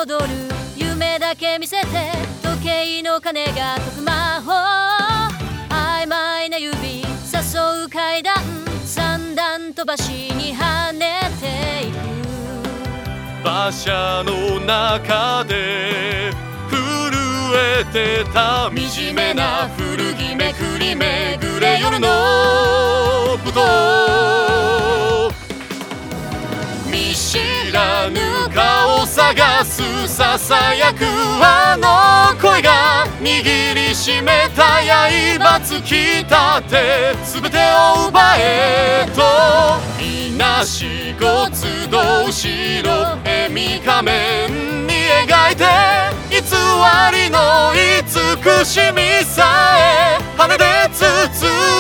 彩る夢だけ見せて時計の鐘が解く魔法曖昧な指誘う階段三段飛ばしに跳ねていく馬車の中で震えてた惨めな古着めくりめぐれ夜のぶとう見知らぬ顔探すささやくあの声が握りしめた刃突き立て全てを奪えとみなしごつど後ろ笑み仮面に描いて偽りの慈しみさえ羽で包